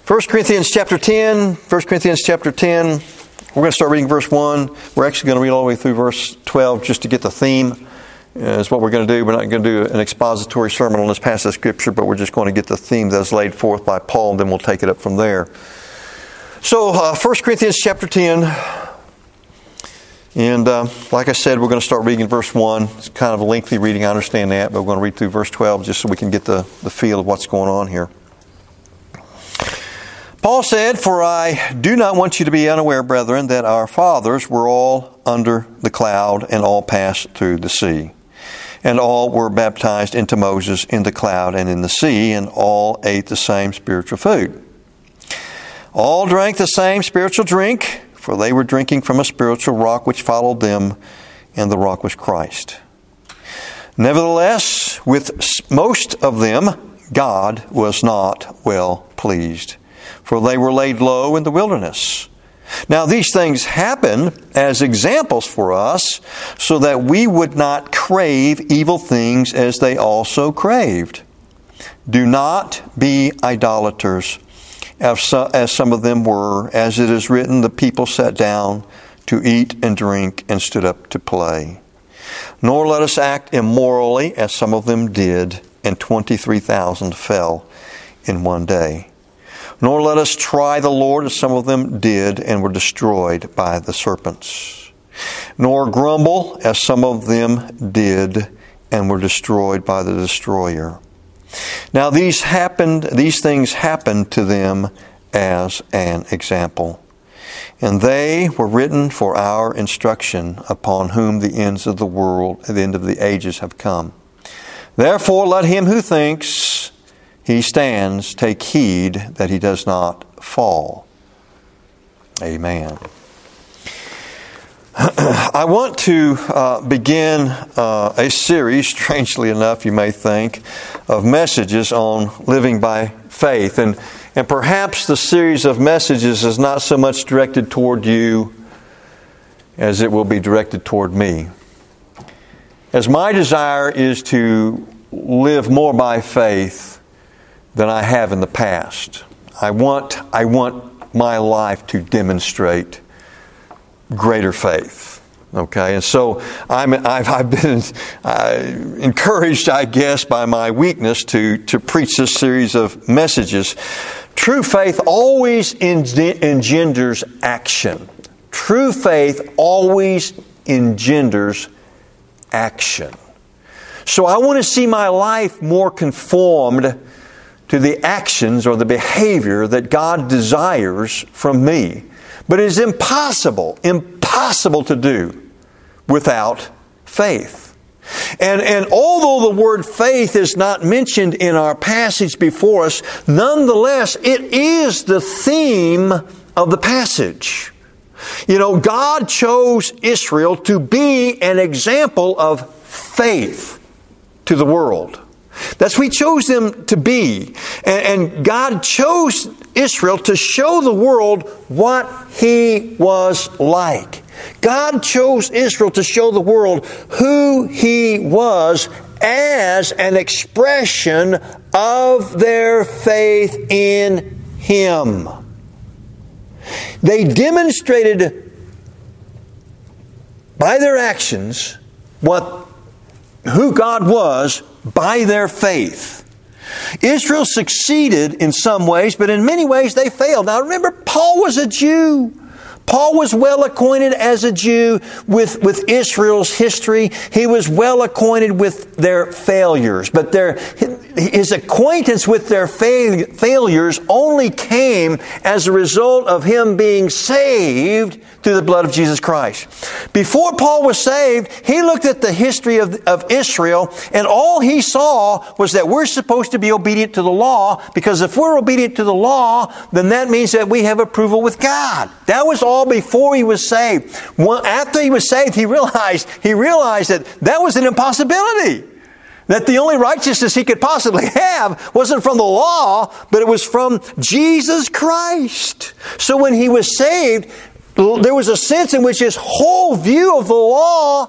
1 Corinthians chapter 10. 1 Corinthians chapter 10. We're going to start reading verse 1. We're actually going to read all the way through verse 12 just to get the theme. Is what we're going to do. We're not going to do an expository sermon on this passage of Scripture, but we're just going to get the theme that's laid forth by Paul, and then we'll take it up from there. So, 1 Corinthians chapter 10. And like I said, we're going to start reading verse 1. It's kind of a lengthy reading, I understand that, but we're going to read through verse 12 just so we can get the feel of what's going on here. Paul said, "For I do not want you to be unaware, brethren, that our fathers were all under the cloud and all passed through the sea. And all were baptized into Moses in the cloud and in the sea, and all ate the same spiritual food. All drank the same spiritual drink, for they were drinking from a spiritual rock which followed them, and the rock was Christ. Nevertheless, with most of them, God was not well pleased, for they were laid low in the wilderness. Now these things happen as examples for us, so that we would not crave evil things as they also craved. Do not be idolaters, as some of them were. As it is written, the people sat down to eat and drink and stood up to play. Nor let us act immorally, as some of them did, and 23,000 fell in one day. Nor let us try the Lord, as some of them did, and were destroyed by the serpents. Nor grumble, as some of them did, and were destroyed by the destroyer. Now these things happened to them as an example. And they were written for our instruction, upon whom the ends of the world, the end of the ages have come. Therefore let him who thinks he stands take heed that he does not fall." Amen. I want to begin a series, strangely enough, you may think, of messages on living by faith. And perhaps the series of messages is not so much directed toward you as it will be directed toward me. As my desire is to live more by faith than I have in the past. I want my life to demonstrate greater faith. Okay, and so I've been encouraged, I guess, by my weakness to preach this series of messages. True faith always engenders action. True faith always engenders action. So I want to see my life more conformed to the actions or the behavior that God desires from me. But it is impossible to do without faith. And although the word faith is not mentioned in our passage before us, nonetheless, it is the theme of the passage. You know, God chose Israel to be an example of faith to the world. That's what He chose them to be. And God chose Israel to show the world what He was like. God chose Israel to show the world who He was as an expression of their faith in Him. They demonstrated by their actions who God was by their faith. Israel succeeded in some ways, but in many ways they failed. Now remember, Paul was a Jew. Paul was well acquainted as a Jew with Israel's history. He was well acquainted with their failures. But his acquaintance with their failures only came as a result of him being saved through the blood of Jesus Christ. Before Paul was saved, he looked at the history of Israel, and all he saw was that we're supposed to be obedient to the law, because if we're obedient to the law, then that means that we have approval with God. That was all before he was saved. After he was saved, he realized that was an impossibility. That the only righteousness he could possibly have wasn't from the law, but it was from Jesus Christ. So when he was saved, there was a sense in which his whole view of the law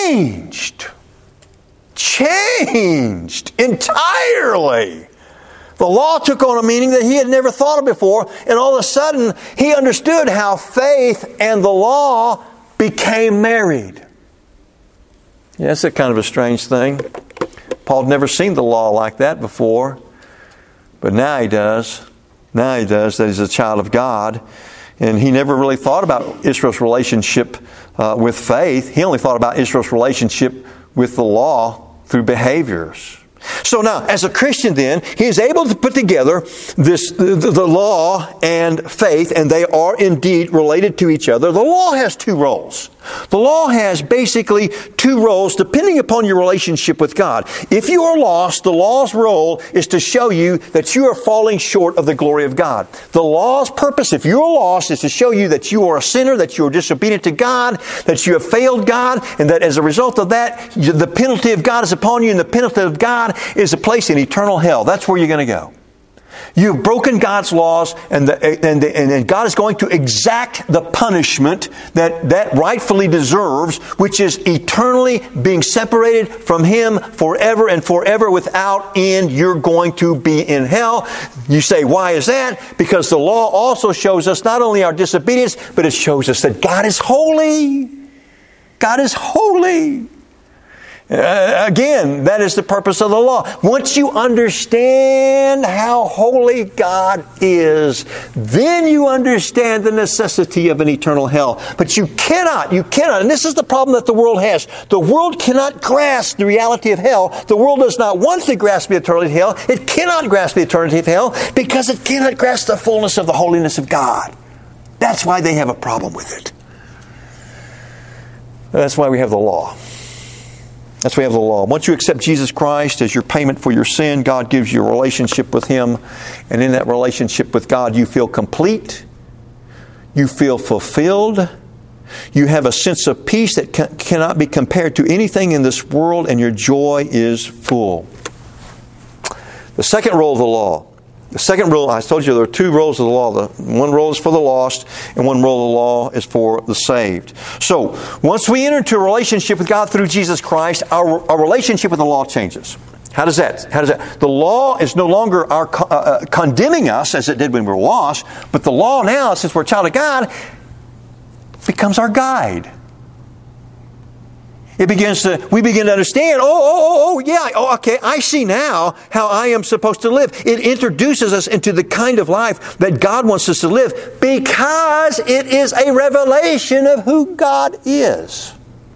changed entirely. The law took on a meaning that he had never thought of before, and all of a sudden, he understood how faith and the law became married. Yeah, that's a kind of a strange thing. Paul had never seen the law like that before, but now he does. Now he does, that he's a child of God. And he never really thought about Israel's relationship with faith. He only thought about Israel's relationship with the law through behaviors. So now, as a Christian then, he is able to put together the law and faith, and they are indeed related to each other. The law has two roles. The law has basically two roles depending upon your relationship with God. If you are lost, the law's role is to show you that you are falling short of the glory of God. The law's purpose, if you are lost, is to show you that you are a sinner, that you are disobedient to God, that you have failed God, and that as a result of that, the penalty of God is upon you, and the penalty of God is a place in eternal hell. That's where you're going to go. You've broken God's laws, and God is going to exact the punishment that rightfully deserves, which is eternally being separated from Him forever and forever without end. You're going to be in hell. You say, why is that? Because the law also shows us not only our disobedience, but it shows us that God is holy. God is holy. Again, that is the purpose of the law. Once you understand how holy God is, then you understand the necessity of an eternal hell. But you cannot, and this is the problem that the world has. The world cannot grasp the reality of hell. The world does not want to grasp the eternity of hell. It cannot grasp the eternity of hell because it cannot grasp the fullness of the holiness of God. That's why they have a problem with it. That's why we have the law. That's why we have the law. Once you accept Jesus Christ as your payment for your sin, God gives you a relationship with Him. And in that relationship with God, you feel complete. You feel fulfilled. You have a sense of peace that cannot be compared to anything in this world, and your joy is full. The second role of the law. The second role, I told you there are two roles of the law. One role is for the lost, and one role of the law is for the saved. So, once we enter into a relationship with God through Jesus Christ, our relationship with the law changes. How does that? The law is no longer condemning us as it did when we were lost, but the law now, since we're a child of God, becomes our guide. We begin to understand, okay, I see now how I am supposed to live. It introduces us into the kind of life that God wants us to live because it is a revelation of who God is.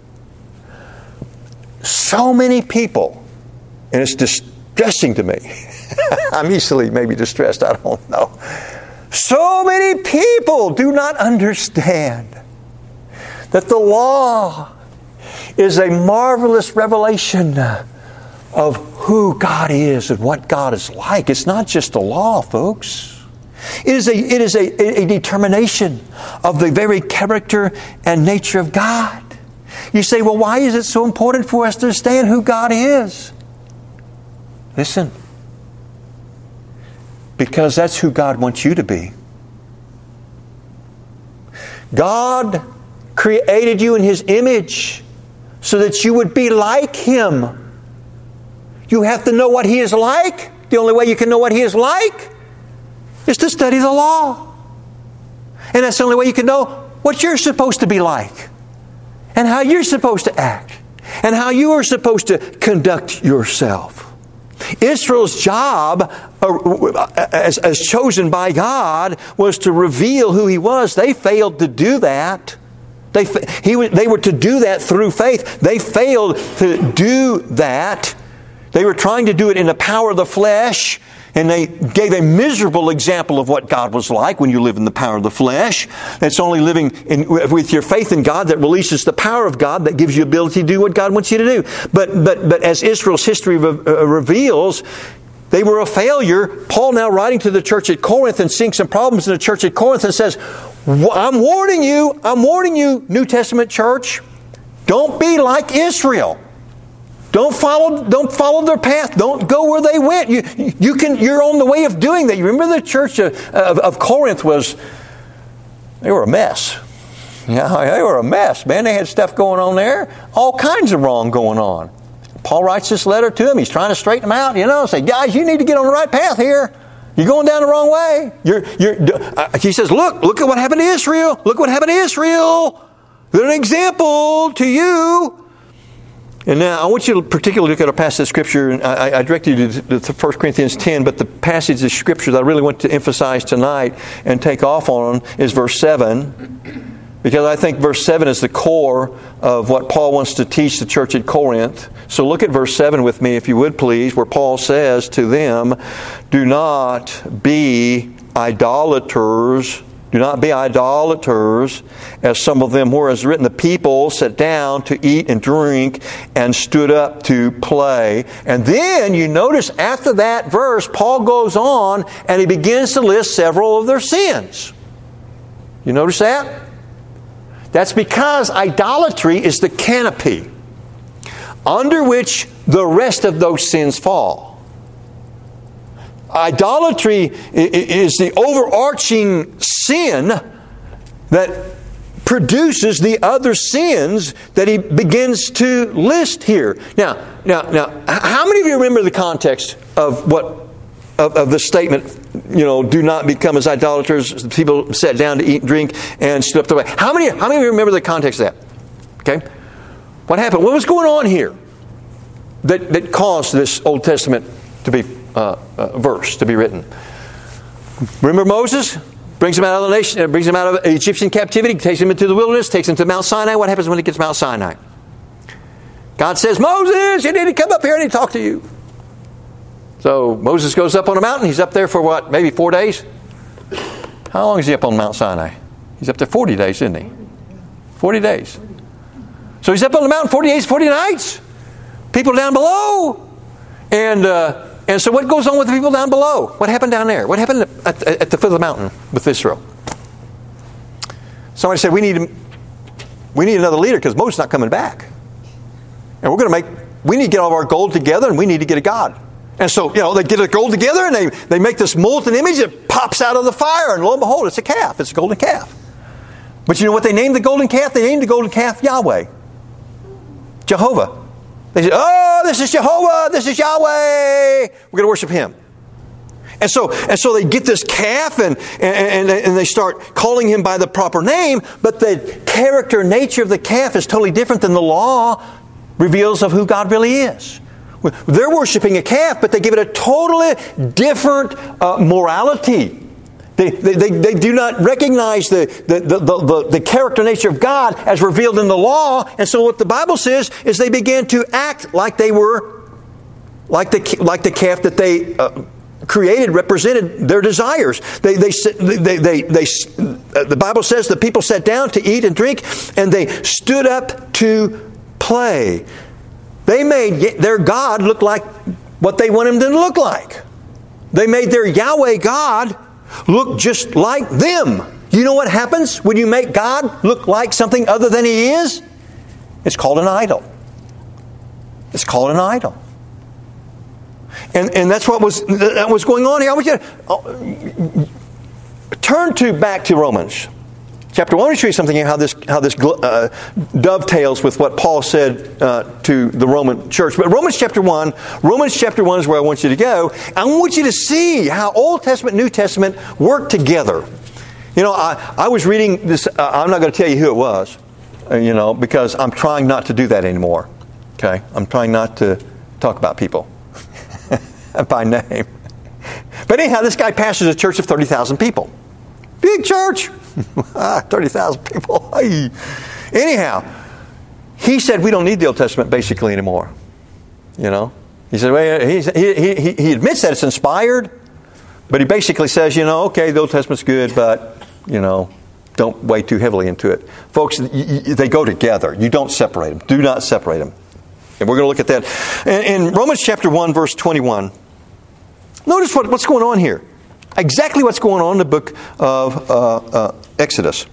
So many people, and it's distressing to me. I'm easily maybe distressed, I don't know. So many people do not understand that the law is a marvelous revelation of who God is and what God is like. It's not just a law, folks. It is a determination of the very character and nature of God. You say, well, why is it so important for us to understand who God is? Listen. Because that's who God wants you to be. God created you in His image so that you would be like Him. You have to know what He is like. The only way you can know what He is like is to study the law. And that's the only way you can know what you're supposed to be like. And how you're supposed to act. And how you are supposed to conduct yourself. Israel's job, as chosen by God, was to reveal who He was. They failed to do that. They were to do that through faith. They failed to do that. They were trying to do it in the power of the flesh, and they gave a miserable example of what God was like when you live in the power of the flesh. It's only living with your faith in God that releases the power of God that gives you ability to do what God wants you to do. But as Israel's history reveals, they were a failure. Paul, now writing to the church at Corinth and seeing some problems in the church at Corinth, and says, I'm warning you, New Testament church, don't be like Israel. Don't follow their path. Don't go where they went. You're on the way of doing that. You remember the church of Corinth they were a mess. Yeah, they were a mess, man. They had stuff going on there, all kinds of wrong going on. Paul writes this letter to him. He's trying to straighten them out, say, guys, you need to get on the right path here. You're going down the wrong way. He says, look at what happened to Israel. Look what happened to Israel. They're an example to you. And now I want you to particularly look at a passage of Scripture. And I direct you to 1 Corinthians 10, but the passage of Scripture that I really want to emphasize tonight and take off on is verse 7. Because I think verse 7 is the core of what Paul wants to teach the church at Corinth. So look at verse 7 with me, if you would please, where Paul says to them, do not be idolaters. Do not be idolaters, as some of them were. As written, the people sat down to eat and drink and stood up to play. And then you notice after that verse, Paul goes on and he begins to list several of their sins. You notice that? That's because idolatry is the canopy under which the rest of those sins fall. Idolatry is the overarching sin that produces the other sins that he begins to list here. Now, how many of you remember the context of of the statement, do not become as idolaters? The people sat down to eat and drink and stood up to play. How many of you remember the context of that? Okay? What happened? What was going on here that caused this Old Testament to be verse to be written? Remember Moses? Brings him out of the nation, brings him out of Egyptian captivity, takes him into the wilderness, takes him to Mount Sinai. What happens when he gets to Mount Sinai? God says, Moses, you need to come up here and I need to talk to you. So Moses goes up on a mountain. He's up there for what? Maybe 4 days? How long is he up on Mount Sinai? He's up there 40 days, isn't he? 40 days. So he's up on the mountain 40 days, 40 nights. People down below. And so what goes on with the people down below? What happened down there? What happened at the foot of the mountain with Israel? Somebody said, we need another leader because Moses is not coming back. And we need to get all of our gold together and we need to get a god. And so, they get the gold together and they make this molten image that pops out of the fire. And lo and behold, it's a calf. It's a golden calf. But you know what they named the golden calf? They named the golden calf Yahweh. Jehovah. They said, oh, this is Jehovah. This is Yahweh. We're going to worship Him. And so they get this calf and they start calling Him by the proper name. But the character and nature of the calf is totally different than the law reveals of who God really is. They're worshiping a calf, but they give it a totally different morality. They do not recognize the character nature of God as revealed in the law. And so what the Bible says is they began to act like they were, like the calf that they created represented their desires. The Bible says the people sat down to eat and drink and they stood up to play. They made their God look like what they want Him to look like. They made their Yahweh God look just like them. You know what happens when you make God look like something other than He is? It's called an idol. It's called an idol. And that's what was going on here. I want you to turn back to Romans. Chapter 1, I want to show you something here, how this dovetails with what Paul said to the Roman church. But Romans chapter 1 is where I want you to go. I want you to see how Old Testament, New Testament work together. I was reading this, I'm not going to tell you who it was, because I'm trying not to do that anymore. Okay? I'm trying not to talk about people by name. But anyhow, this guy pastors a church of 30,000 people. Big church. 30,000 people. Anyhow, he said we don't need the Old Testament basically anymore. He said, well, he admits that it's inspired, but he basically says, okay, the Old Testament's good, but, don't weigh too heavily into it. Folks, they go together. You don't separate them. Do not separate them. And we're going to look at that. In Romans chapter 1, verse 21, notice what's going on here. Exactly what's going on in the book of Exodus.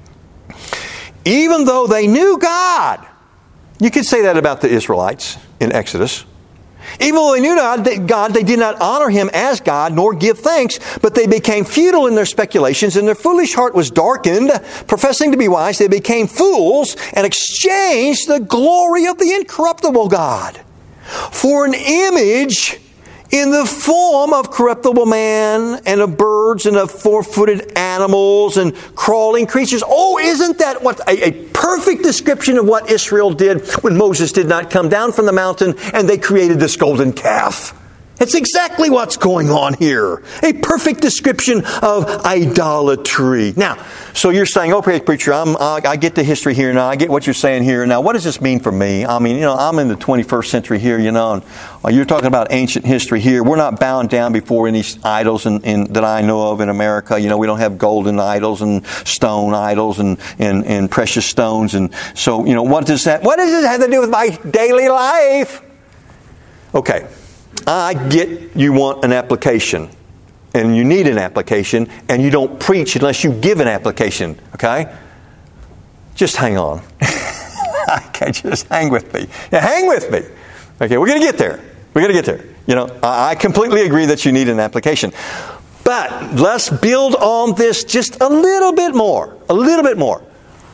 Even though they knew God, you could say that about the Israelites in Exodus. Even though they knew God, they did not honor Him as God, nor give thanks, but they became futile in their speculations, and their foolish heart was darkened. Professing to be wise, they became fools and exchanged the glory of the incorruptible God For an image in the form of corruptible man and of birds and of four-footed animals and crawling creatures. Oh, isn't that what a perfect description of what Israel did when Moses did not come down from the mountain and they created this golden calf? It's exactly what's going on here. A perfect description of idolatry. Now, so you're saying, okay, preacher, I get the history here now. I get what you're saying here. Now, what does this mean for me? I mean, I'm in the 21st century here, and you're talking about ancient history here. We're not bound down before any idols that I know of in America. We don't have golden idols and stone idols and precious stones. And so, what does it have to do with my daily life? Okay. I get you want an application, and you need an application, and you don't preach unless you give an application, okay? Just hang on. Okay, just hang with me. Now, hang with me. Okay, we're going to get there. We're going to get there. I completely agree that you need an application. But let's build on this just a little bit more. A little bit more.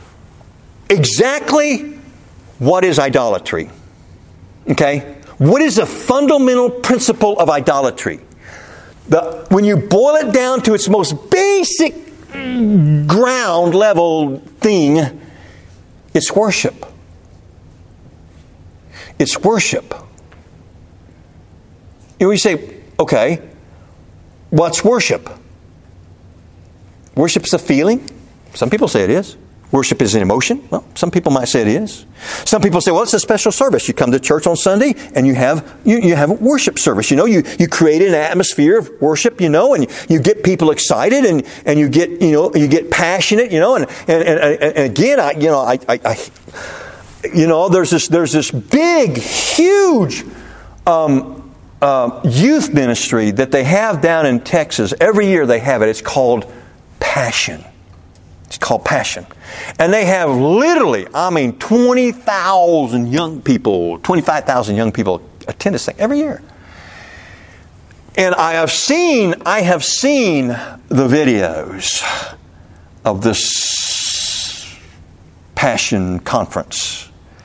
Exactly what is idolatry? Okay? What is the fundamental principle of idolatry? When you boil it down to its most basic ground level thing, it's worship. It's worship. You say, okay, what's worship? Worship's a feeling. Some people say it is. Worship is an emotion. Well, some people might say it is. Some people say, well, it's a special service. You come to church on Sunday and you have a worship service. You create an atmosphere of worship, and you get people excited and you get passionate, and again, there's this big, huge youth ministry that they have down in Texas. Every year they have it. It's called Passion. It's called Passion. And they have literally, 20,000 young people, 25,000 young people attend this thing every year. And I have seen the videos of this Passion conference.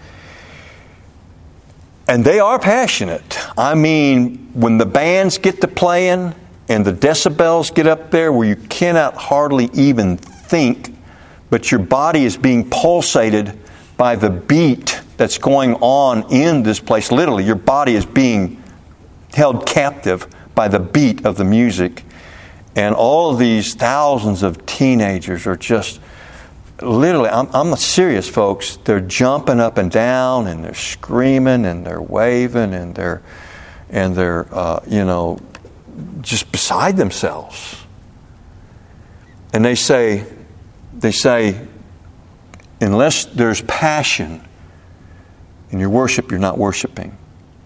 And they are passionate. When the bands get to playing and the decibels get up there where you cannot hardly even think, but your body is being pulsated by the beat that's going on in this place. Literally, your body is being held captive by the beat of the music. And all of these thousands of teenagers are just literally, I'm serious, folks. They're jumping up and down, and they're screaming, and they're waving, and they're just beside themselves. And they say, unless there's passion in your worship, you're not worshiping.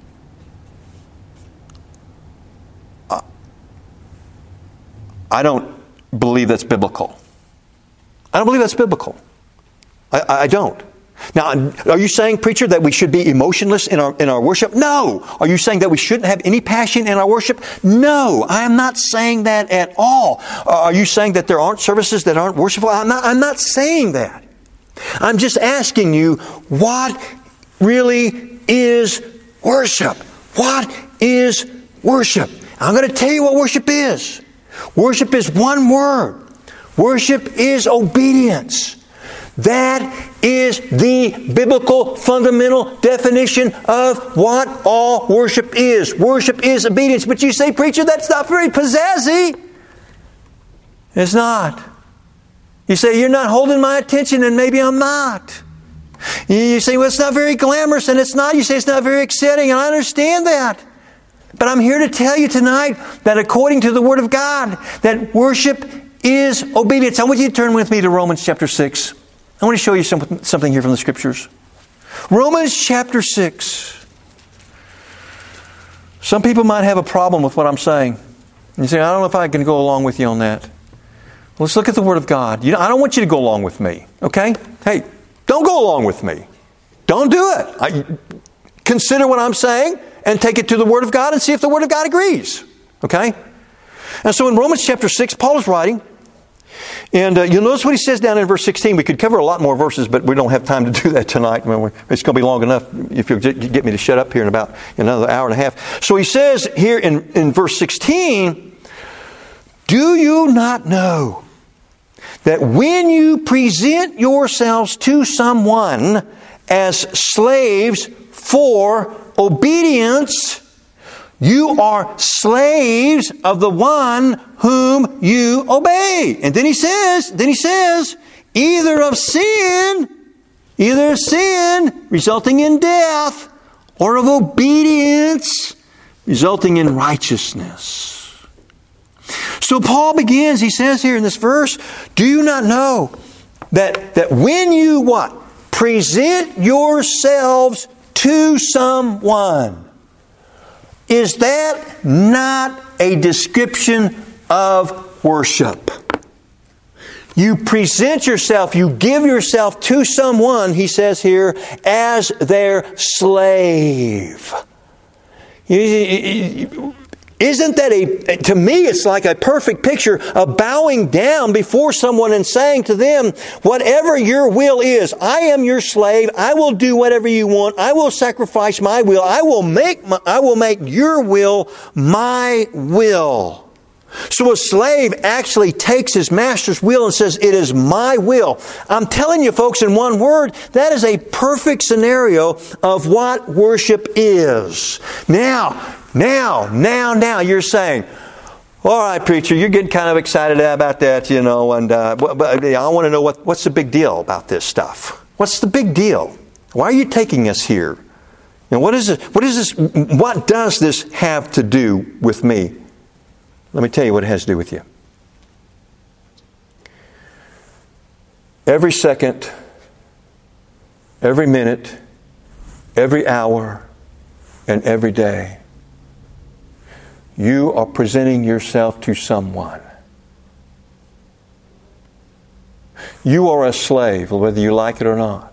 I don't believe that's biblical. I don't believe that's biblical. I don't. Now, are you saying, preacher, that we should be emotionless in our worship? No. Are you saying that we shouldn't have any passion in our worship? No. I am not saying that at all. Are you saying that there aren't services that aren't worshipful? I'm not saying that. I'm just asking you, what really is worship? What is worship? I'm going to tell you what worship is. Worship is one word. Worship is obedience. That is the biblical fundamental definition of what all worship is. Worship is obedience. But you say, preacher, that's not very pizzazzy. It's not. You say, you're not holding my attention, and maybe I'm not. You say, well, it's not very glamorous, and it's not. You say, it's not very exciting, and I understand that. But I'm here to tell you tonight that according to the Word of God, that worship is obedience. I want you to turn with me to Romans chapter 6. I want to show you something here from the Scriptures. Romans chapter 6. Some people might have a problem with what I'm saying. You say, I don't know if I can go along with you on that. Let's look at the Word of God. I don't want you to go along with me. Okay? Hey, don't go along with me. Don't do it. Consider what I'm saying and take it to the Word of God and see if the Word of God agrees. Okay? And so in Romans chapter 6, Paul is writing, And you'll notice what he says down in verse 16. We could cover a lot more verses, but we don't have time to do that tonight. It's going to be long enough if you'll get me to shut up here in about another hour and a half. So he says here in verse 16, do you not know that when you present yourselves to someone as slaves for obedience, you are slaves of the one whom you obey. And then he says, either of sin resulting in death, or of obedience resulting in righteousness. So Paul begins, he says here in this verse, do you not know that when you what? Present yourselves to someone. Is that not a description of worship? You present yourself, you give yourself to someone, he says here, as their slave. Isn't that to me, it's like a perfect picture of bowing down before someone and saying to them, whatever your will is, I am your slave. I will do whatever you want. I will sacrifice my will. I will make your will my will. So a slave actually takes his master's will and says, it is my will. I'm telling you folks, in one word, that is a perfect scenario of what worship is. Now, you're saying, all right, preacher, you're getting kind of excited about that, and but I want to know what's the big deal about this stuff? What's the big deal? Why are you taking us here? What is this? What does this have to do with me? Let me tell you what it has to do with you. Every second, every minute, every hour, and every day, you are presenting yourself to someone. You are a slave, whether you like it or not.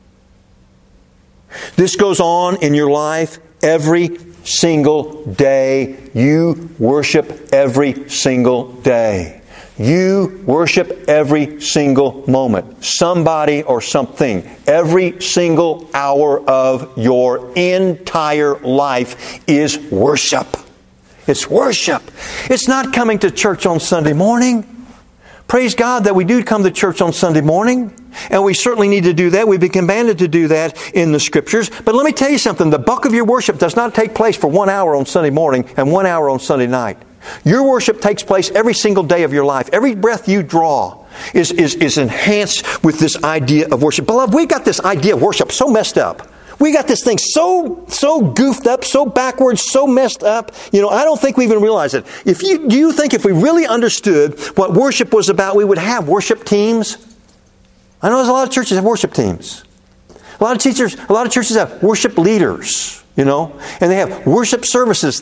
This goes on in your life every single day. You worship every single day. You worship every single moment. Somebody or something. Every single hour of your entire life is worship. It's worship. It's not coming to church on Sunday morning. Praise God that we do come to church on Sunday morning. And we certainly need to do that. We've been commanded to do that in the Scriptures. But let me tell you something. The bulk of your worship does not take place for 1 hour on Sunday morning and 1 hour on Sunday night. Your worship takes place every single day of your life. Every breath you draw is enhanced with this idea of worship. Beloved, we got this idea of worship so messed up. We got this thing so goofed up, so backwards, so messed up. I don't think we even realize it. Do you think if we really understood what worship was about, we would have worship teams? I know there's a lot of churches that have worship teams. A lot of churches have worship leaders, and they have worship services.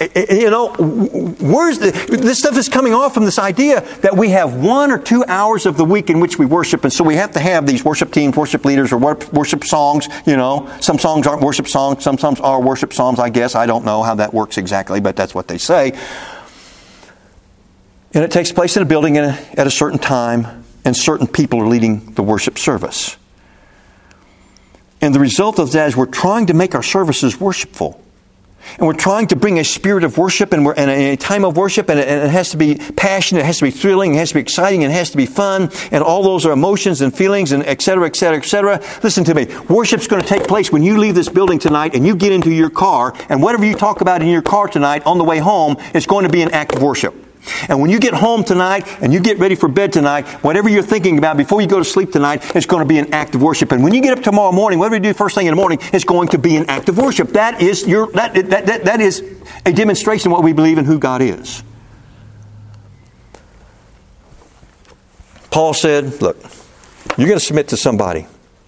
This stuff is coming off from this idea that we have 1 or 2 hours of the week in which we worship, and so we have to have these worship teams, worship leaders, or worship songs. Some songs aren't worship songs, some songs are worship songs, I guess. I don't know how that works exactly, but that's what they say. And it takes place in a building at a certain time, and certain people are leading the worship service. And the result of that is we're trying to make our services worshipful. And we're trying to bring a spirit of worship and a time of worship, and it has to be passionate, it has to be thrilling, it has to be exciting, and it has to be fun, and all those are emotions and feelings, and et cetera, et cetera, et cetera. Listen to me. Worship's going to take place when you leave this building tonight and you get into your car, and whatever you talk about in your car tonight on the way home is going to be an act of worship. And when you get home tonight and you get ready for bed tonight, whatever you're thinking about before you go to sleep tonight is going to be an act of worship. And when you get up tomorrow morning, whatever you do first thing in the morning is going to be an act of worship. That is that is a demonstration of what we believe in who God is. Paul said, look, you're going to submit to somebody.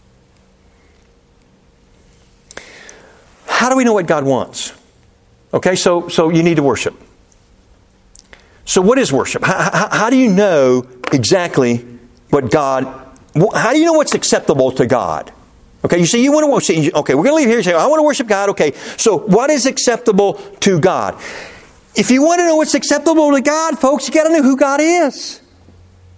How do we know what God wants? Okay, so you need to worship. So what is worship? How do you know exactly what God... How do you know what's acceptable to God? Okay, you say you want to worship... Okay, we're going to leave here and say, I want to worship God. Okay, so what is acceptable to God? If you want to know what's acceptable to God, folks, you got to know who God is.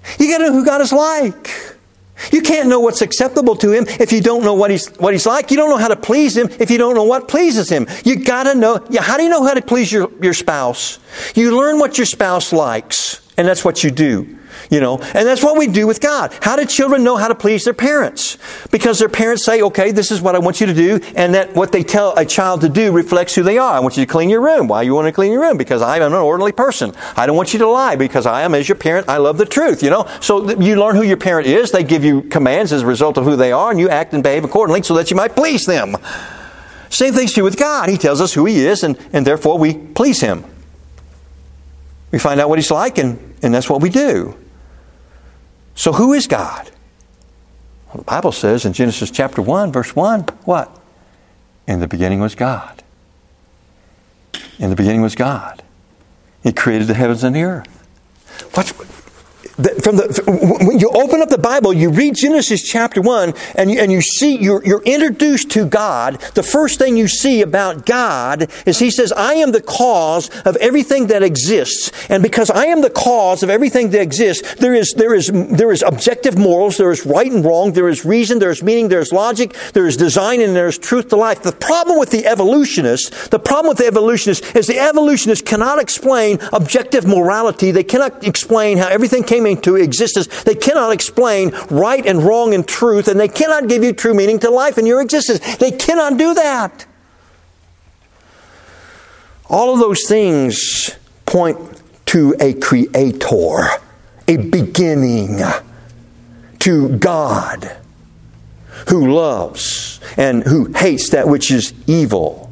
You got to know who God is like. You can't know what's acceptable to Him if you don't know what He's like. You don't know how to please Him if you don't know what pleases Him. You got to know. How do you know how to please your spouse? You learn what your spouse likes, and that's what you do. And that's what we do with God. How do children know how to please their parents? Because their parents say, okay, this is what I want you to do, and that what they tell a child to do reflects who they are. I want you to clean your room. Why you want to clean your room? Because I am an orderly person. I don't want you to lie because I am, as your parent, I love the truth, So you learn who your parent is. They give you commands as a result of who they are, and you act and behave accordingly so that you might please them. Same thing's true with God. He tells us who He is, and therefore we please Him. We find out what He's like, and that's what we do. So who is God? Well, the Bible says in Genesis chapter 1, verse 1, what? In the beginning was God. In the beginning was God. He created the heavens and the earth. When you open up the Bible, you read Genesis chapter 1, and you see, you're introduced to God. The first thing you see about God is He says, I am the cause of everything that exists. And because I am the cause of everything that exists, there is objective morals, there is right and wrong, there is reason, there is meaning, there is logic, there is design, and there is truth to life. The problem with the evolutionists is the evolutionists cannot explain objective morality. They cannot explain how everything came into existence. They cannot explain right and wrong and truth, and they cannot give you true meaning to life and your existence. They cannot do that. All of those things point to a creator, a beginning, to God who loves and who hates that which is evil.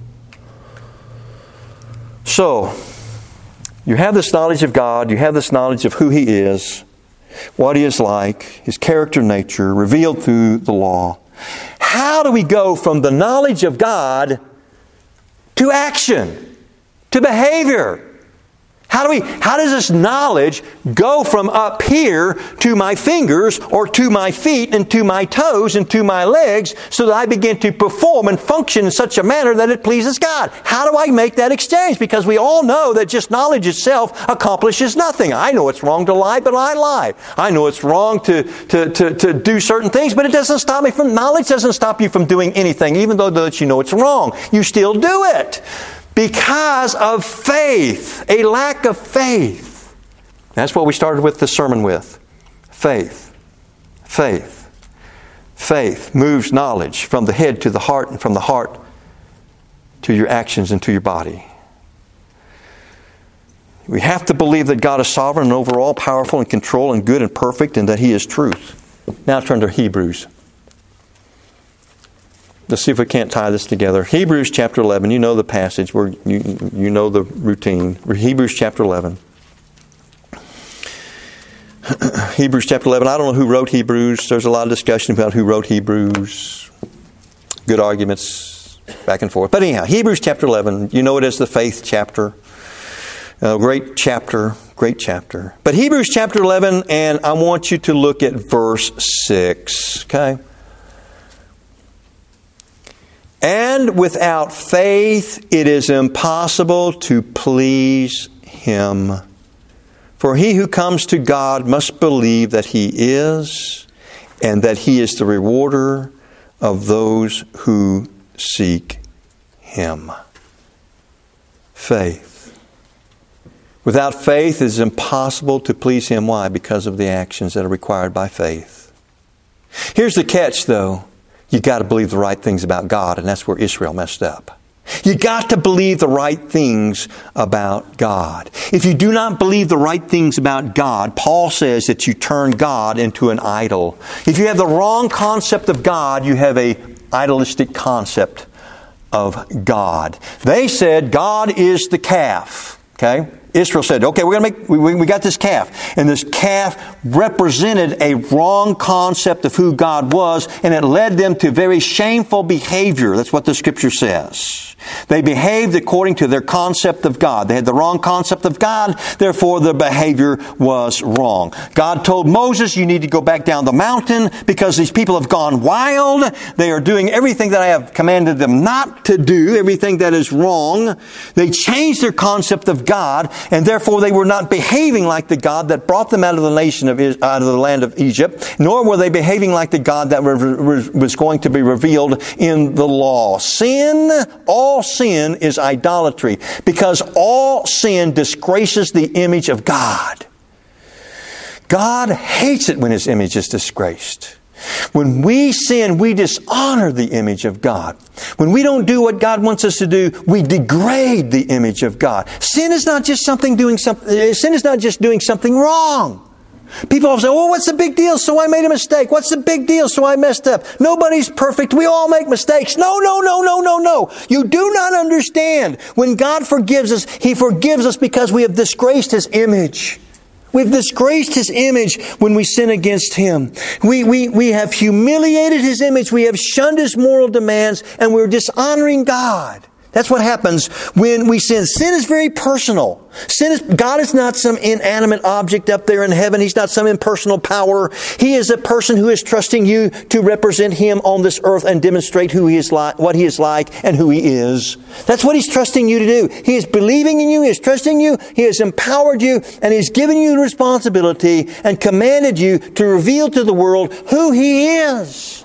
So, you have this knowledge of God, you have this knowledge of who He is, what He is like, His character and nature, revealed through the law. How do we go from the knowledge of God to action, to behavior? How does this knowledge go from up here to my fingers or to my feet and to my toes and to my legs so that I begin to perform and function in such a manner that it pleases God? How do I make that exchange? Because we all know that just knowledge itself accomplishes nothing. I know it's wrong to lie, but I lie. I know it's wrong to do certain things, but it doesn't stop me from, knowledge doesn't stop you from doing anything, even though that you know it's wrong. You still do it. Because of faith, a lack of faith. That's what we started with the sermon with. Faith. Faith. Faith moves knowledge from the head to the heart, and from the heart to your actions and to your body. We have to believe that God is sovereign and overall, powerful and control and good and perfect, and that He is truth. Now turn to Hebrews. Let's see if we can't tie this together. Hebrews chapter 11. You know the passage where you know the routine. Hebrews chapter 11. Hebrews chapter 11. I don't know who wrote Hebrews. There's a lot of discussion about who wrote Hebrews. Good arguments back and forth. But anyhow, Hebrews chapter 11. You know it as the faith chapter. Great chapter. Great chapter. But Hebrews chapter 11, and I want you to look at verse 6. Okay? And without faith it is impossible to please Him. For he who comes to God must believe that He is, and that He is the rewarder of those who seek Him. Faith. Without faith it is impossible to please Him. Why? Because of the actions that are required by faith. Here's the catch, though. You got to believe the right things about God, and that's where Israel messed up. You got to believe the right things about God. If you do not believe the right things about God, Paul says that you turn God into an idol. If you have the wrong concept of God, you have an idolistic concept of God. They said God is the calf. Okay? Israel said, okay, we got this calf. And this calf represented a wrong concept of who God was, and it led them to very shameful behavior. That's what the Scripture says. They behaved according to their concept of God. They had the wrong concept of God, therefore their behavior was wrong. God told Moses, you need to go back down the mountain because these people have gone wild. They are doing everything that I have commanded them not to do, everything that is wrong. They changed their concept of God. And therefore they were not behaving like the God that brought them out of the land of Egypt, nor were they behaving like the God that was going to be revealed in the law. All sin is idolatry, because all sin disgraces the image of God. God hates it when His image is disgraced. When we sin, we dishonor the image of God. When we don't do what God wants us to do, we degrade the image of God. Sin is not just doing something wrong. People often say, "Oh, what's the big deal? So I made a mistake. What's the big deal? So I messed up. Nobody's perfect. We all make mistakes." No. You do not understand. When God forgives us, He forgives us because we have disgraced His image. We've disgraced His image when we sin against Him. We have humiliated His image. We have shunned His moral demands, and we're dishonoring God. That's what happens when we sin. Sin is very personal. God is not some inanimate object up there in heaven. He's not some impersonal power. He is a person who is trusting you to represent Him on this earth and demonstrate who He is like, what He is like, and who He is. That's what He's trusting you to do. He is believing in you. He is trusting you. He has empowered you, and He's given you the responsibility and commanded you to reveal to the world who He is.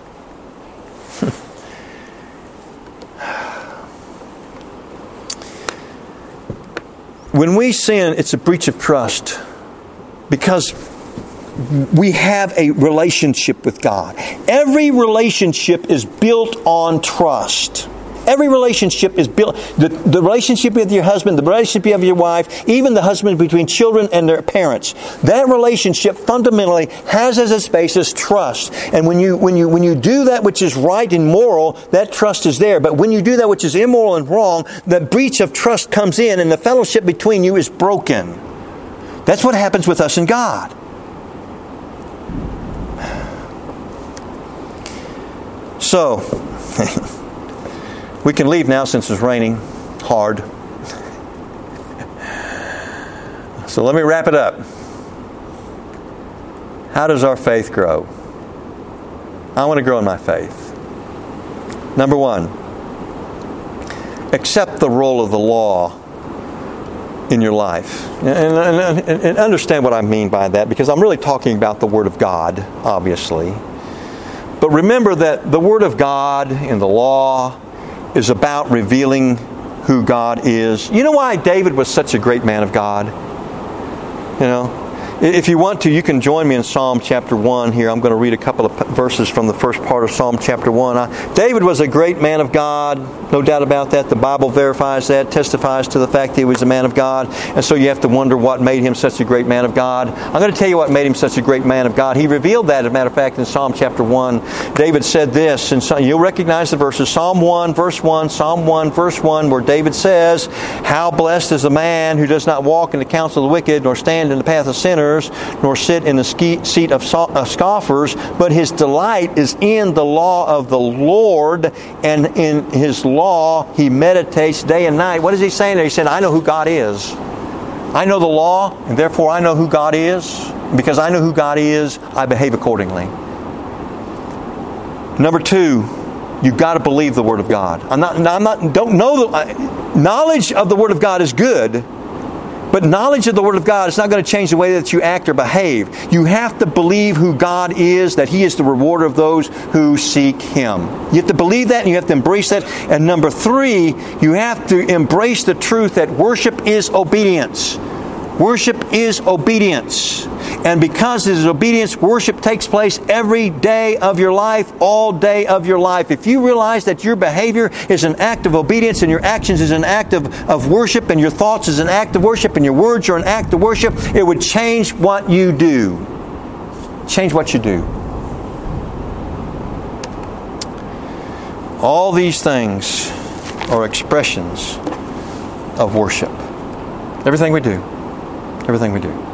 When we sin, it's a breach of trust, because we have a relationship with God. Every relationship is built on trust. Every relationship is built. The relationship with your husband, the relationship you have with your wife, even the husband between children and their parents. That relationship fundamentally has as its basis trust. And when you do that which is right and moral, that trust is there. But when you do that which is immoral and wrong, the breach of trust comes in, and the fellowship between you is broken. That's what happens with us and God. So, we can leave now since it's raining hard. So let me wrap it up. How does our faith grow? I want to grow in my faith. Number one, accept the role of the law in your life. And understand what I mean by that, because I'm really talking about the Word of God, obviously. But remember that the Word of God in the law is about revealing who God is. You know why David was such a great man of God? You know, if you want to, you can join me in Psalm chapter 1 here. I'm going to read a couple of verses from the first part of Psalm chapter 1. David was a great man of God, no doubt about that. The Bible verifies that, testifies to the fact that he was a man of God. And so you have to wonder what made him such a great man of God. I'm going to tell you what made him such a great man of God. He revealed that, as a matter of fact, in Psalm chapter 1. David said this, and you'll recognize the verses. Psalm 1, verse 1, Psalm 1, verse 1, where David says, "How blessed is the man who does not walk in the counsel of the wicked, nor stand in the path of sinners, nor sit in the seat of scoffers, but his delight is in the law of the Lord, and in His law he meditates day and night." What is he saying there? He said, I know who God is. I know the law, and therefore I know who God is. Because I know who God is, I behave accordingly. Number two, you've got to believe the Word of God. Knowledge of the Word of God is good, but knowledge of the Word of God is not going to change the way that you act or behave. You have to believe who God is, that He is the rewarder of those who seek Him. You have to believe that, and you have to embrace that. And number three, you have to embrace the truth that worship is obedience. Worship is obedience. And because it is obedience, worship takes place every day of your life, all day of your life. If you realize that your behavior is an act of obedience, and your actions is an act of worship, and your thoughts is an act of worship, and your words are an act of worship, it would change what you do. Change what you do. All these things are expressions of worship. Everything we do. Everything we do.